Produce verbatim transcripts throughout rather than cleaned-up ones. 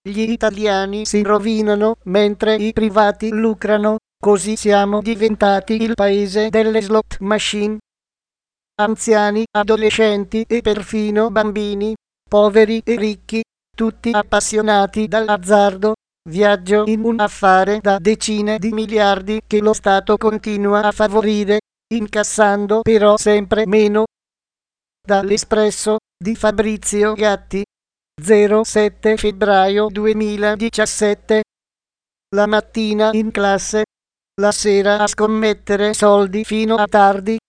Gli italiani si rovinano mentre i privati lucrano, così siamo diventati il paese delle slot machine. Anziani, adolescenti e perfino bambini, poveri e ricchi, tutti appassionati dall'azzardo. Viaggio in un affare da decine di miliardi che lo Stato continua a favorire, incassando però sempre meno. Dall'Espresso di Fabrizio Gatti, zero sette febbraio duemiladiciassette. La mattina in classe, la sera a scommettere soldi fino a tardi.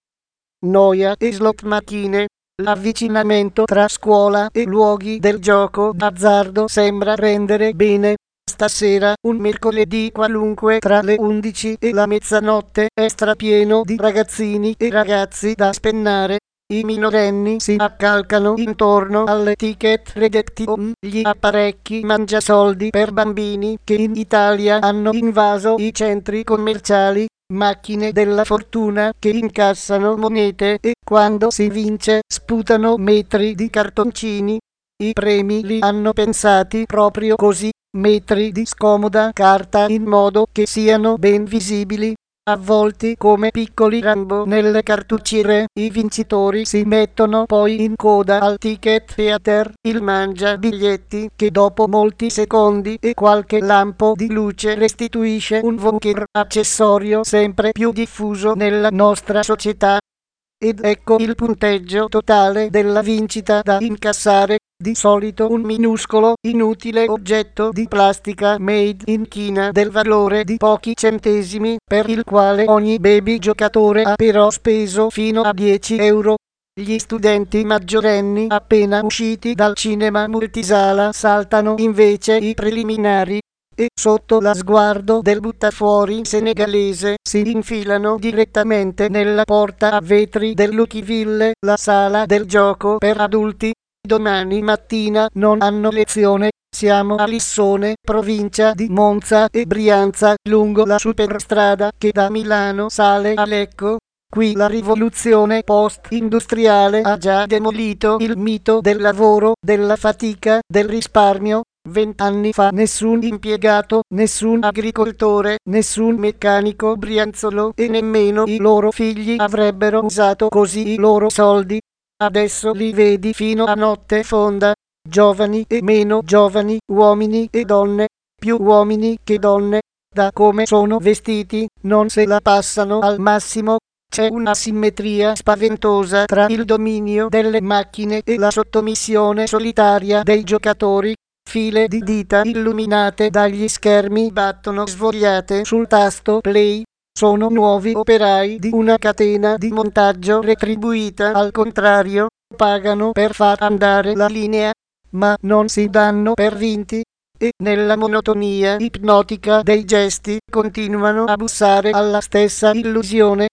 Noia e slot macchine. L'avvicinamento tra scuola e luoghi del gioco d'azzardo sembra rendere bene. Stasera, un mercoledì qualunque tra le undici e la mezzanotte, è strapieno di ragazzini e ragazzi da spennare. I minorenni si accalcano intorno alle ticket redaction, gli apparecchi mangiasoldi per bambini che in Italia hanno invaso i centri commerciali. Macchine della fortuna che incassano monete e quando si vince sputano metri di cartoncini. I premi li hanno pensati proprio così, metri di scomoda carta in modo che siano ben visibili. Avvolti come piccoli Rambo nelle cartucciere, i vincitori si mettono poi in coda al ticket theater, il mangia biglietti che dopo molti secondi e qualche lampo di luce restituisce un voucher, accessorio sempre più diffuso nella nostra società. Ed ecco il punteggio totale della vincita da incassare, di solito un minuscolo, inutile oggetto di plastica made in Cina del valore di pochi centesimi, per il quale ogni baby giocatore ha però speso fino a dieci euro. Gli studenti maggiorenni appena usciti dal cinema multisala saltano invece i preliminari e sotto la sguardo del buttafuori senegalese si infilano direttamente nella porta a vetri del Luckyville, la sala del gioco per adulti. Domani mattina non hanno lezione, siamo a Lissone, provincia di Monza e Brianza, lungo la superstrada che da Milano sale a Lecco. Qui la rivoluzione post-industriale ha già demolito il mito del lavoro, della fatica, del risparmio. Vent'anni fa nessun impiegato, nessun agricoltore, nessun meccanico brianzolo e nemmeno i loro figli avrebbero usato così i loro soldi. Adesso li vedi fino a notte fonda, giovani e meno giovani, uomini e donne, più uomini che donne. Da come sono vestiti, non se la passano al massimo. C'è una simmetria spaventosa tra il dominio delle macchine e la sottomissione solitaria dei giocatori. File di dita illuminate dagli schermi battono svogliate sul tasto play. Sono nuovi operai di una catena di montaggio retribuita al contrario, pagano per far andare la linea, ma non si danno per vinti e nella monotonia ipnotica dei gesti continuano a bussare alla stessa illusione.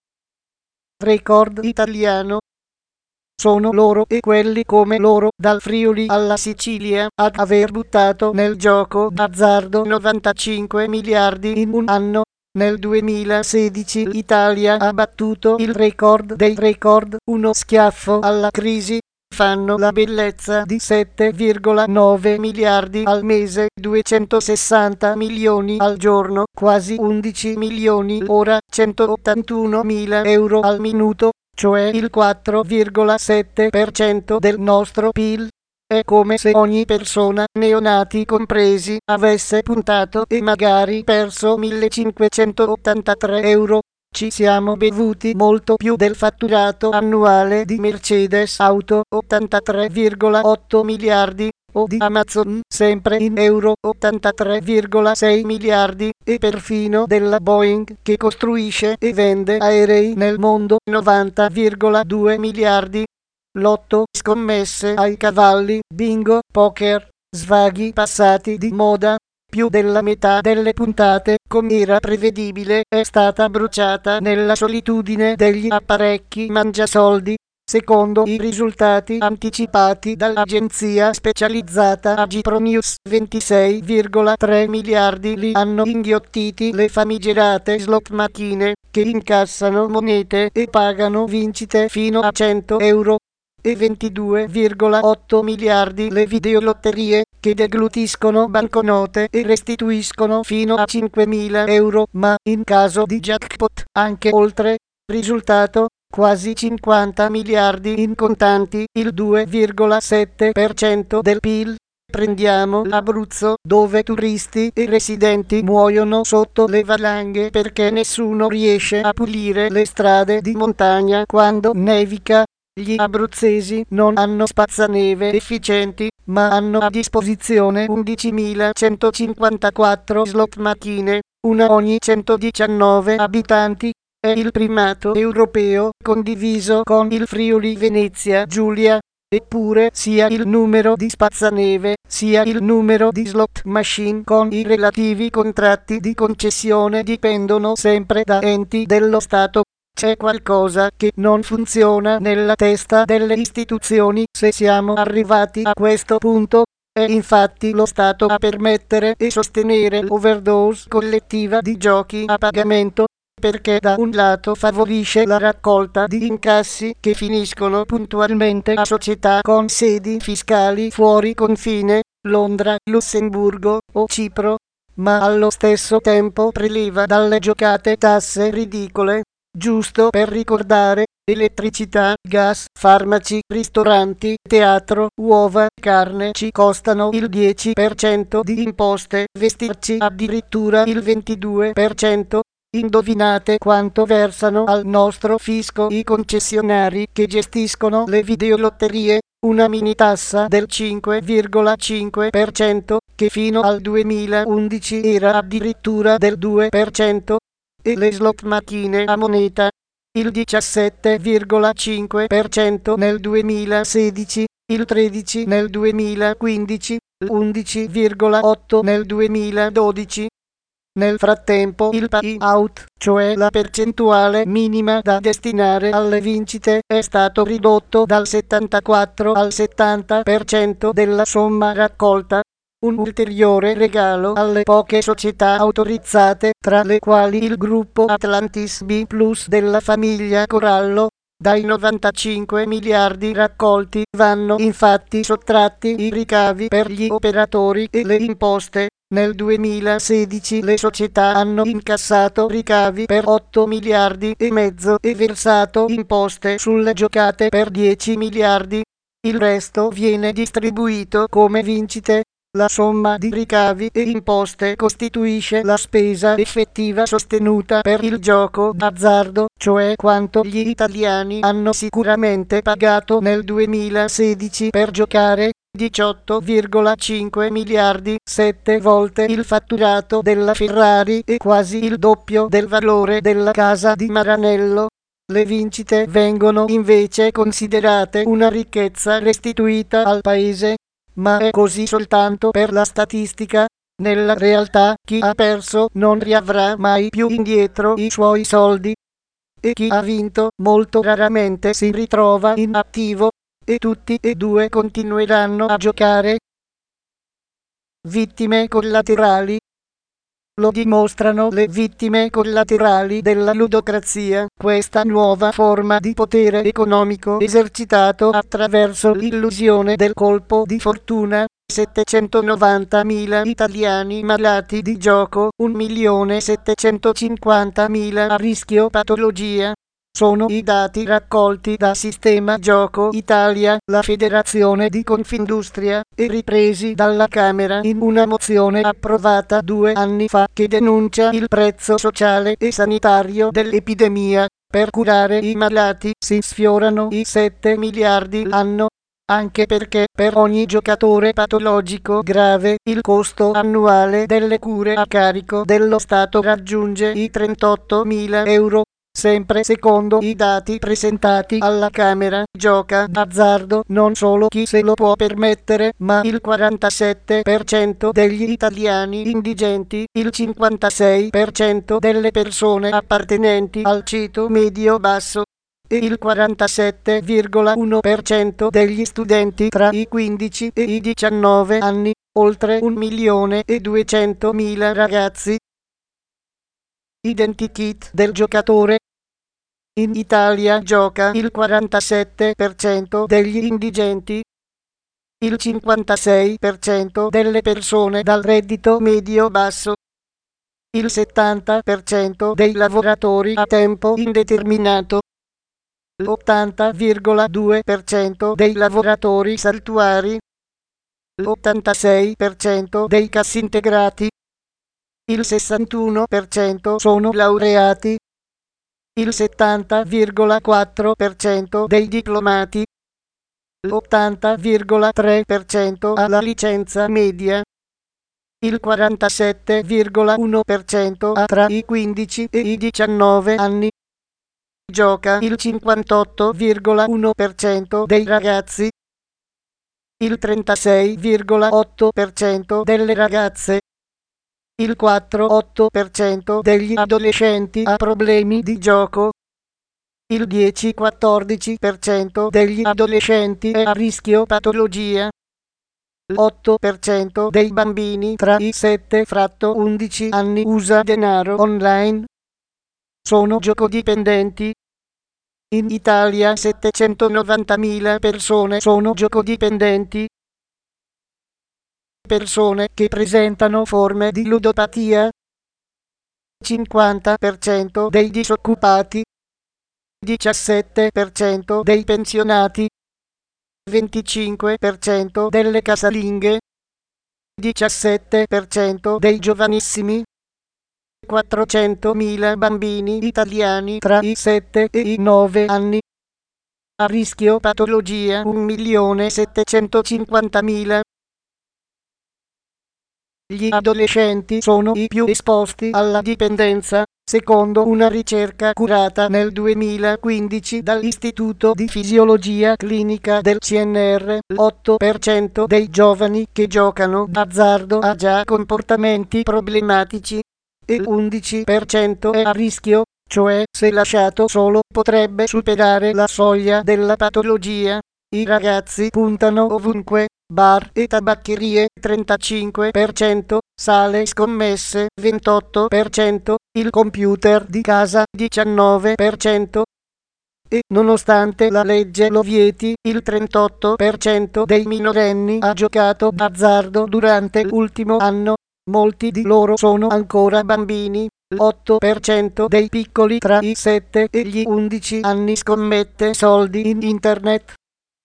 Record italiano. Sono loro e quelli come loro, dal Friuli alla Sicilia, ad aver buttato nel gioco d'azzardo novantacinque miliardi in un anno. Nel duemilasedici l'Italia ha battuto il record dei record, uno schiaffo alla crisi. Fanno la bellezza di sette virgola nove miliardi al mese, duecentosessanta milioni al giorno, quasi undici milioni l'ora, centottantuno mila euro al minuto, cioè il quattro virgola sette per cento del nostro P I L. È come se ogni persona, neonati compresi, avesse puntato e magari perso millecinquecentottantatré euro. Ci siamo bevuti molto più del fatturato annuale di Mercedes Auto, ottantatré virgola otto miliardi, o di Amazon, sempre in euro, ottantatré virgola sei miliardi, e perfino della Boeing, che costruisce e vende aerei nel mondo, novanta virgola due miliardi. Lotto, scommesse ai cavalli, bingo, poker, svaghi passati di moda. Più della metà delle puntate, come era prevedibile, è stata bruciata nella solitudine degli apparecchi mangiasoldi. Secondo i risultati anticipati dall'agenzia specializzata Agipronews, ventisei virgola tre miliardi li hanno inghiottiti le famigerate slot macchine, che incassano monete e pagano vincite fino a cento euro. E ventidue virgola otto miliardi le videolotterie, che deglutiscono banconote e restituiscono fino a cinquemila euro, ma in caso di jackpot anche oltre. Risultato: quasi cinquanta miliardi in contanti, il due virgola sette per cento del P I L. Prendiamo l'Abruzzo, dove turisti e residenti muoiono sotto le valanghe perché nessuno riesce a pulire le strade di montagna quando nevica. Gli abruzzesi non hanno spazzaneve efficienti, ma hanno a disposizione undicimilacentocinquantaquattro slot macchine, una ogni centodiciannove abitanti. È il primato europeo condiviso con il Friuli Venezia Giulia. Eppure sia il numero di spazzaneve, sia il numero di slot machine con i relativi contratti di concessione dipendono sempre da enti dello Stato. C'è qualcosa che non funziona nella testa delle istituzioni se siamo arrivati a questo punto. È infatti lo Stato a permettere e sostenere l'overdose collettiva di giochi a pagamento, perché da un lato favorisce la raccolta di incassi che finiscono puntualmente a società con sedi fiscali fuori confine, Londra, Lussemburgo o Cipro, ma allo stesso tempo preleva dalle giocate tasse ridicole. Giusto per ricordare: elettricità, gas, farmaci, ristoranti, teatro, uova, carne ci costano il dieci per cento di imposte, vestirci addirittura il ventidue per cento. Indovinate quanto versano al nostro fisco i concessionari che gestiscono le videolotterie? Una mini tassa del cinque virgola cinque per cento, che fino al duemilaundici era addirittura del due per cento, e le slot macchine a moneta, il diciassette virgola cinque per cento nel duemilasedici, il tredici per cento nel duemilaquindici, l'undici virgola otto per cento nel duemiladodici. Nel frattempo il payout, cioè la percentuale minima da destinare alle vincite, è stato ridotto dal settantaquattro al settanta per cento della somma raccolta. Un ulteriore regalo alle poche società autorizzate, tra le quali il gruppo Atlantis B plus della famiglia Corallo. Dai novantacinque miliardi raccolti vanno infatti sottratti i ricavi per gli operatori e le imposte. Nel duemilasedici le società hanno incassato ricavi per otto miliardi e mezzo e versato imposte sulle giocate per dieci miliardi. Il resto viene distribuito come vincite. La somma di ricavi e imposte costituisce la spesa effettiva sostenuta per il gioco d'azzardo, cioè quanto gli italiani hanno sicuramente pagato nel duemilasedici per giocare. diciotto virgola cinque miliardi, sette volte il fatturato della Ferrari e quasi il doppio del valore della casa di Maranello. Le vincite vengono invece considerate una ricchezza restituita al paese, ma è così soltanto per la statistica. Nella realtà chi ha perso non riavrà mai più indietro i suoi soldi, e chi ha vinto molto raramente si ritrova in attivo, e tutti e due continueranno a giocare. Vittime collaterali. Lo dimostrano le vittime collaterali della ludocrazia, questa nuova forma di potere economico esercitato attraverso l'illusione del colpo di fortuna. settecentonovantamila italiani malati di gioco, un milione settecentocinquantamila a rischio patologia. Sono i dati raccolti da Sistema Gioco Italia, la federazione di Confindustria, e ripresi dalla Camera in una mozione approvata due anni fa che denuncia il prezzo sociale e sanitario dell'epidemia. Per curare i malati si sfiorano i sette miliardi l'anno, anche perché per ogni giocatore patologico grave il costo annuale delle cure a carico dello Stato raggiunge i trentottomila euro. Sempre secondo i dati presentati alla Camera, gioca d'azzardo non solo chi se lo può permettere, ma il quarantasette per cento degli italiani indigenti, il cinquantasei per cento delle persone appartenenti al ceto medio-basso e il quarantasette virgola uno per cento degli studenti tra i quindici e i diciannove anni, oltre un milione e duecentomila ragazzi. Identikit del giocatore. In Italia gioca il quarantasette per cento degli indigenti, il cinquantasei per cento delle persone dal reddito medio-basso, il settanta per cento dei lavoratori a tempo indeterminato, l'ottanta virgola due per cento dei lavoratori saltuari, l'ottantasei per cento dei cassintegrati, il sessantuno per cento sono laureati, il settanta virgola quattro per cento dei diplomati, l'ottanta virgola tre per cento ha la licenza media, il quarantasette virgola uno per cento ha tra i quindici e i diciannove anni, gioca il cinquantotto virgola uno per cento dei ragazzi, il trentasei virgola otto per cento delle ragazze, il quattro virgola otto per cento degli adolescenti ha problemi di gioco, il dieci quattordici per cento degli adolescenti è a rischio patologia, l'otto per cento dei bambini tra i sette e undici anni usa denaro online, sono giocodipendenti. In Italia settecentonovantamila persone sono giocodipendenti. Persone che presentano forme di ludopatia. cinquanta per cento dei disoccupati. diciassette per cento dei pensionati. venticinque per cento delle casalinghe. diciassette per cento dei giovanissimi. quattrocentomila bambini italiani tra i sette e i nove anni. A rischio patologia un milione settecentocinquantamila. Gli adolescenti sono i più esposti alla dipendenza, secondo una ricerca curata nel duemilaquindici dall'Istituto di Fisiologia Clinica del C N R. L'otto per cento dei giovani che giocano d'azzardo ha già comportamenti problematici e l'undici per cento è a rischio, cioè se lasciato solo potrebbe superare la soglia della patologia. I ragazzi puntano ovunque, bar e tabaccherie trentacinque per cento, sale scommesse ventotto per cento, il computer di casa diciannove per cento. E nonostante la legge lo vieti, il trentotto per cento dei minorenni ha giocato d'azzardo durante l'ultimo anno. Molti di loro sono ancora bambini. L'otto per cento dei piccoli tra i sette e gli undici anni scommette soldi in internet.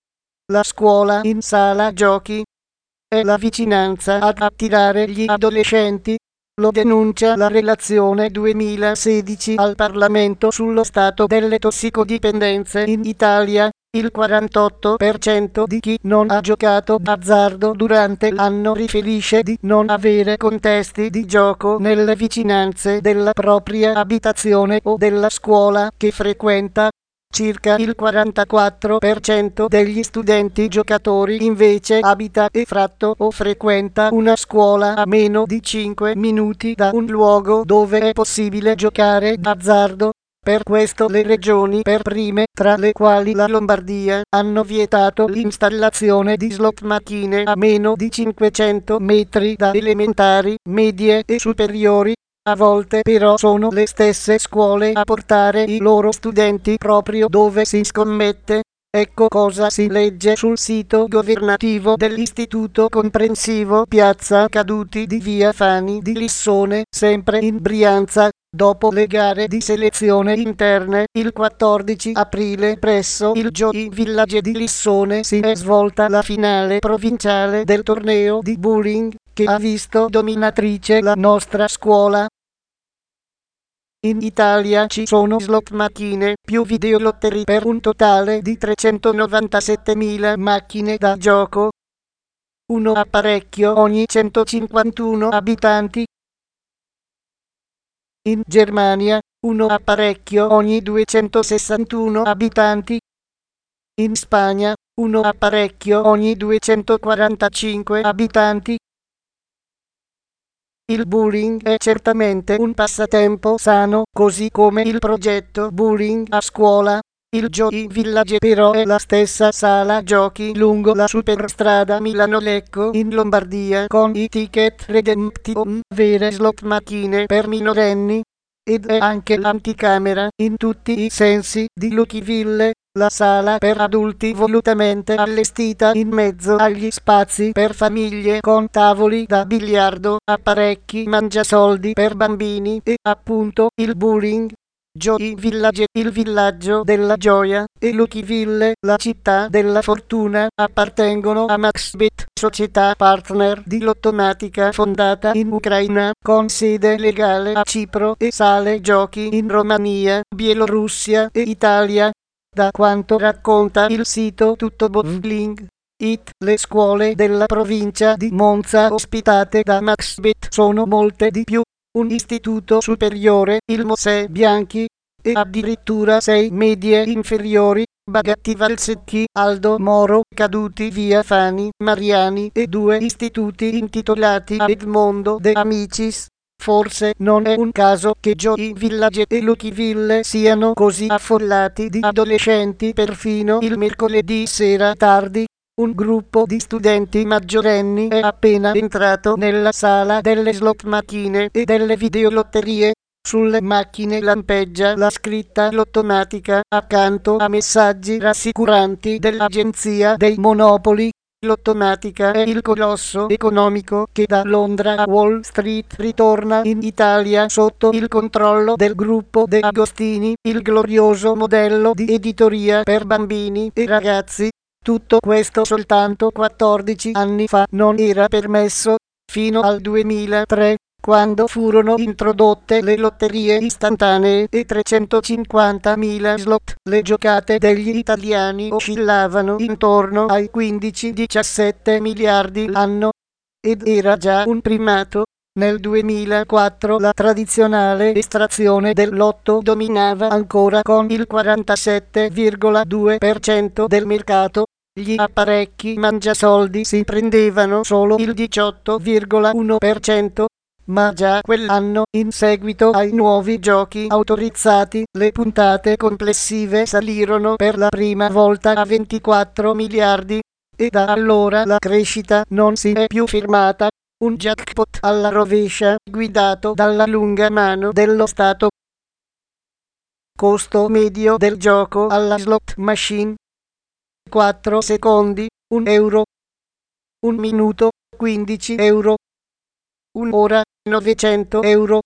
La scuola in sala giochi è la vicinanza ad attirare gli adolescenti. Lo denuncia la relazione duemilasedici al Parlamento sullo stato delle tossicodipendenze in Italia. Il quarantotto per cento di chi non ha giocato d'azzardo durante l'anno riferisce di non avere contesti di gioco nelle vicinanze della propria abitazione o della scuola che frequenta. Circa il quarantaquattro per cento degli studenti giocatori invece abita effratto o frequenta una scuola a meno di cinque minuti da un luogo dove è possibile giocare d'azzardo. Per questo le regioni per prime, tra le quali la Lombardia, hanno vietato l'installazione di slot macchine a meno di cinquecento metri da elementari, medie e superiori. A volte però sono le stesse scuole a portare i loro studenti proprio dove si scommette. Ecco cosa si legge sul sito governativo dell'Istituto Comprensivo Piazza Caduti di via Fani di Lissone, sempre in Brianza. Dopo le gare di selezione interne, il quattordici aprile presso il Joy Village di Lissone si è svolta la finale provinciale del torneo di bowling, che ha visto dominatrice la nostra scuola. In Italia ci sono slot macchine più videolottery per un totale di trecentonovantasettemila macchine da gioco. Uno apparecchio ogni centocinquantuno abitanti. In Germania, uno apparecchio ogni duecentosessantuno abitanti. In Spagna, uno apparecchio ogni duecentoquarantacinque abitanti. Il bowling è certamente un passatempo sano, così come il progetto bowling a scuola. Il Joy Village però è la stessa sala giochi lungo la superstrada Milano-Lecco in Lombardia con i ticket redemption, vere slot macchine per minorenni. Ed è anche l'anticamera, in tutti i sensi, di Luckyville. La sala per adulti volutamente allestita in mezzo agli spazi per famiglie con tavoli da biliardo, apparecchi mangiasoldi per bambini e appunto il bowling. Joy Village, il villaggio della gioia, e Luckville, la città della fortuna, appartengono a MaxBet, società partner di Lottomatica fondata in Ucraina, con sede legale a Cipro e sale giochi in Romania, Bielorussia e Italia. Da quanto racconta il sito Tutto Bowling It, le scuole della provincia di Monza ospitate da MaxBet sono molte di più. Un istituto superiore, il Mosè Bianchi, e addirittura sei medie inferiori, Bagatti Valsecchi, Aldo Moro, caduti via Fani, Mariani, e due istituti intitolati a Edmondo De Amicis. Forse non è un caso che Joy Village e Luckville siano così affollati di adolescenti perfino il mercoledì sera tardi. Un gruppo di studenti maggiorenni è appena entrato nella sala delle slot macchine e delle videolotterie. Sulle macchine lampeggia la scritta Lottomatica, accanto a messaggi rassicuranti dell'Agenzia dei Monopoli. Lottomatica è il colosso economico che da Londra a Wall Street ritorna in Italia sotto il controllo del gruppo De Agostini, il glorioso modello di editoria per bambini e ragazzi. Tutto questo soltanto quattordici anni fa non era permesso, fino al duemilatré, quando furono introdotte le lotterie istantanee e trecentocinquantamila slot. Le giocate degli italiani oscillavano intorno ai quindici diciassette miliardi l'anno, ed era già un primato. Nel duemilaquattro la tradizionale estrazione del lotto dominava ancora con il quarantasette virgola due per cento del mercato. Gli apparecchi mangiasoldi si prendevano solo il diciotto virgola uno per cento, ma già quell'anno, in seguito ai nuovi giochi autorizzati, le puntate complessive salirono per la prima volta a ventiquattro miliardi, e da allora la crescita non si è più fermata. Un jackpot alla rovescia, guidato dalla lunga mano dello Stato. Costo medio del gioco alla slot machine: quattro secondi, un euro. Un minuto, quindici euro. Un'ora, novecento euro.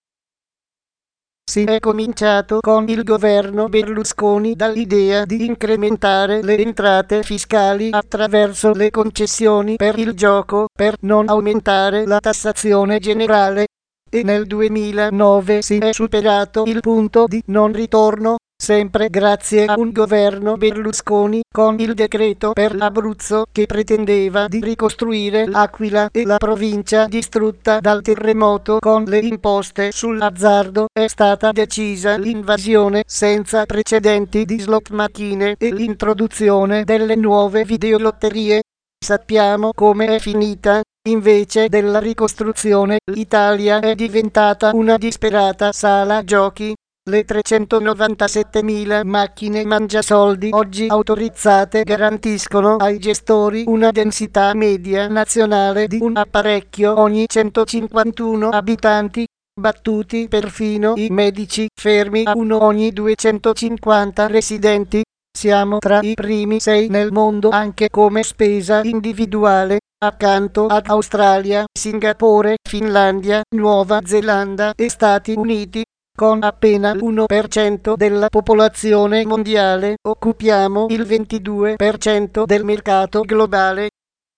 Si è cominciato con il governo Berlusconi dall'idea di incrementare le entrate fiscali attraverso le concessioni per il gioco per non aumentare la tassazione generale, e nel duemilanove si è superato il punto di non ritorno, sempre grazie a un governo Berlusconi con il decreto per l'Abruzzo che pretendeva di ricostruire l'Aquila e la provincia distrutta dal terremoto con le imposte sull'azzardo. È stata decisa l'invasione senza precedenti di slot macchine e l'introduzione delle nuove videolotterie. Sappiamo come è finita. Invece della ricostruzione, l'Italia è diventata una disperata sala giochi. Le trecentonovantasettemila macchine mangiasoldi oggi autorizzate garantiscono ai gestori una densità media nazionale di un apparecchio ogni centocinquantuno abitanti, battuti perfino i medici fermi a uno ogni duecentocinquanta residenti. Siamo tra i primi sei nel mondo anche come spesa individuale, accanto ad Australia, Singapore, Finlandia, Nuova Zelanda e Stati Uniti. Con appena l'uno per cento della popolazione mondiale, occupiamo il ventidue per cento del mercato globale.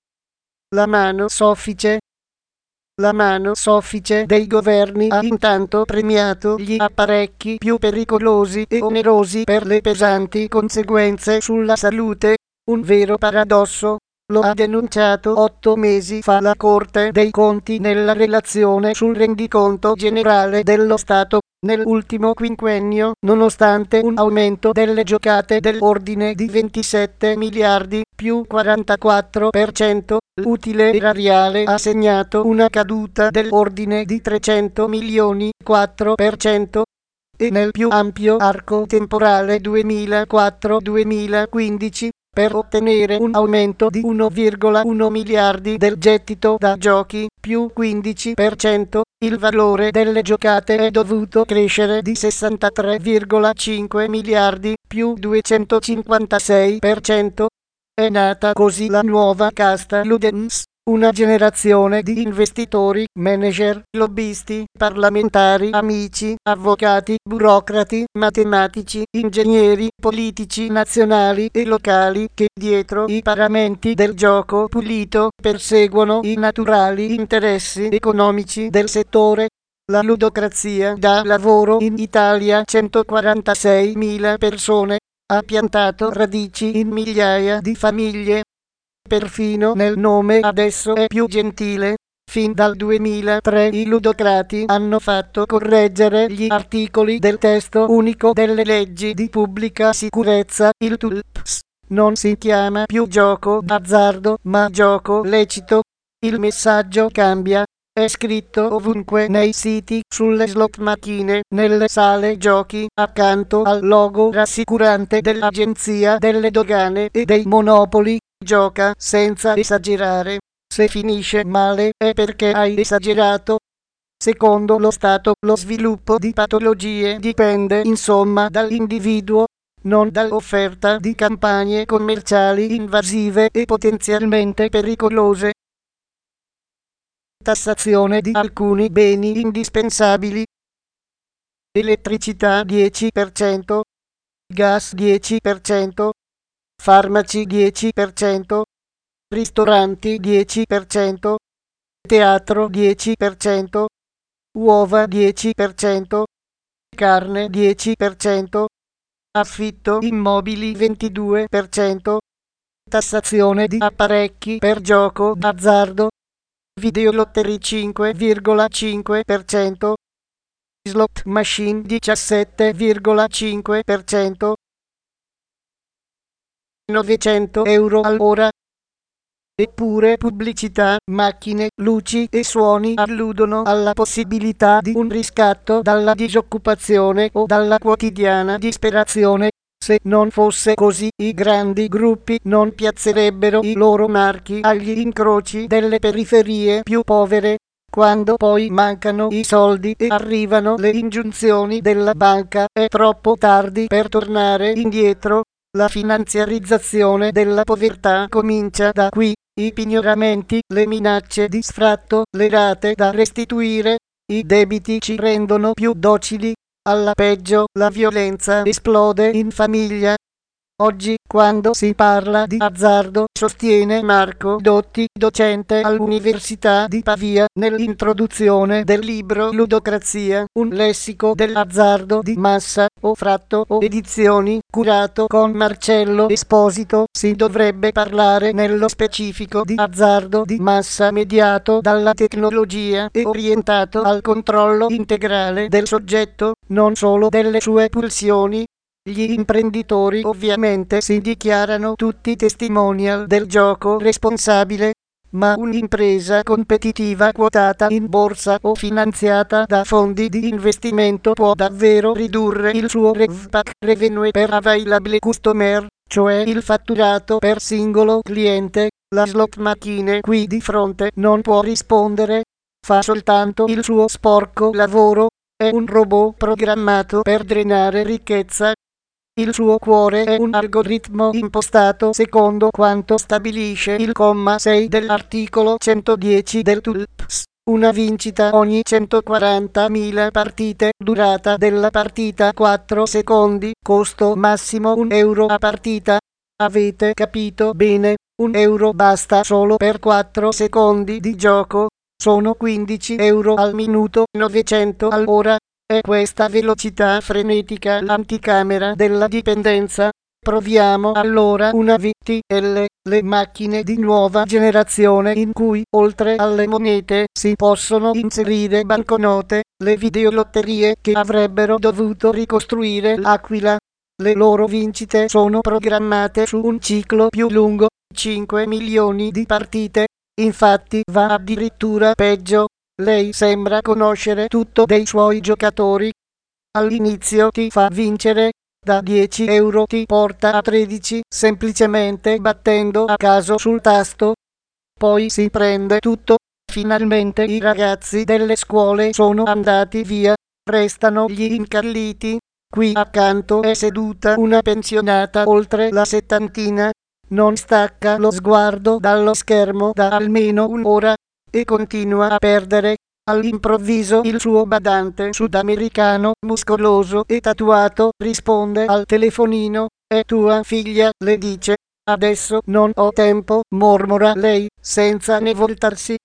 La mano soffice. La mano soffice dei governi ha intanto premiato gli apparecchi più pericolosi e onerosi per le pesanti conseguenze sulla salute, un vero paradosso. Lo ha denunciato otto mesi fa la Corte dei Conti nella relazione sul rendiconto generale dello Stato. Nell'ultimo quinquennio, nonostante un aumento delle giocate dell'ordine di ventisette miliardi più quarantaquattro per cento, l'utile erariale ha segnato una caduta dell'ordine di trecento milioni, quattro per cento, e nel più ampio arco temporale duemilaquattro duemilaquindici, per ottenere un aumento di uno virgola uno miliardi del gettito da giochi, più quindici per cento, Il valore delle giocate è dovuto crescere di sessantatré virgola cinque miliardi più duecentocinquantasei per cento. È nata così la nuova casta Ludens, una generazione di investitori, manager, lobbisti, parlamentari, amici, avvocati, burocrati, matematici, ingegneri, politici nazionali e locali che dietro i paramenti del gioco pulito perseguono i naturali interessi economici del settore. La ludocrazia dà lavoro in Italia a centoquarantaseimila persone, ha piantato radici in migliaia di famiglie. Perfino nel nome adesso è più gentile. Fin dal duemilatré i ludocrati hanno fatto correggere gli articoli del testo unico delle leggi di pubblica sicurezza. Il T U L P S non si chiama più gioco d'azzardo ma gioco lecito. Il messaggio cambia. È scritto ovunque nei siti, sulle slot macchine, nelle sale giochi, accanto al logo rassicurante dell'Agenzia delle Dogane e dei Monopoli. Gioca senza esagerare. Se finisce male è perché hai esagerato. Secondo lo Stato, lo sviluppo di patologie dipende insomma dall'individuo, non dall'offerta di campagne commerciali invasive e potenzialmente pericolose. Tassazione di alcuni beni indispensabili. Elettricità dieci per cento, gas dieci per cento, farmaci dieci per cento, ristoranti dieci per cento, teatro dieci per cento, uova dieci per cento, carne dieci per cento, affitto immobili ventidue per cento, tassazione di apparecchi per gioco d'azzardo, videolottery cinque virgola cinque per cento, slot machine diciassette virgola cinque per cento, novecento euro all'ora. Eppure pubblicità, macchine, luci e suoni alludono alla possibilità di un riscatto dalla disoccupazione o dalla quotidiana disperazione. Se non fosse così, i grandi gruppi non piazzerebbero i loro marchi agli incroci delle periferie più povere. Quando poi mancano i soldi e arrivano le ingiunzioni della banca, è troppo tardi per tornare indietro. La finanziarizzazione della povertà comincia da qui. I pignoramenti, le minacce di sfratto, le rate da restituire, i debiti ci rendono più docili. Alla peggio, la violenza esplode in famiglia. Oggi, quando si parla di azzardo, sostiene Marco Dotti, docente all'Università di Pavia, nell'introduzione del libro Ludocrazia, un lessico dell'azzardo di massa, o Fratto o Edizioni, curato con Marcello Esposito, si dovrebbe parlare nello specifico di azzardo di massa mediato dalla tecnologia e orientato al controllo integrale del soggetto, non solo delle sue pulsioni. Gli imprenditori ovviamente si dichiarano tutti testimonial del gioco responsabile, ma un'impresa competitiva quotata in borsa o finanziata da fondi di investimento può davvero ridurre il suo RevPAC, Revenue per Available Customer, cioè il fatturato per singolo cliente. La slot machine qui di fronte non può rispondere, fa soltanto il suo sporco lavoro, è un robot programmato per drenare ricchezza. Il suo cuore è un algoritmo impostato secondo quanto stabilisce il comma sei dell'articolo centodieci del T U L P S. Una vincita ogni centoquarantamila partite, durata della partita quattro secondi, costo massimo un euro a partita. Avete capito bene, un euro basta solo per quattro secondi di gioco. Sono quindici euro al minuto, novecento all'ora. È questa velocità frenetica l'anticamera della dipendenza. Proviamo allora una V T L, le macchine di nuova generazione in cui, oltre alle monete, si possono inserire banconote, le videolotterie che avrebbero dovuto ricostruire l'Aquila. Le loro vincite sono programmate su un ciclo più lungo, cinque milioni di partite. Infatti va addirittura peggio. Lei sembra conoscere tutto dei suoi giocatori. All'inizio ti fa vincere, da dieci euro ti porta a tredici, semplicemente battendo a caso sul tasto. Poi si prende tutto, finalmente i ragazzi delle scuole sono andati via, restano gli incalliti. Qui accanto è seduta una pensionata oltre la settantina, non stacca lo sguardo dallo schermo da almeno un'ora e continua a perdere. All'improvviso il suo badante sudamericano, muscoloso e tatuato, risponde al telefonino. È tua figlia, le dice. Adesso non ho tempo, mormora lei, senza né voltarsi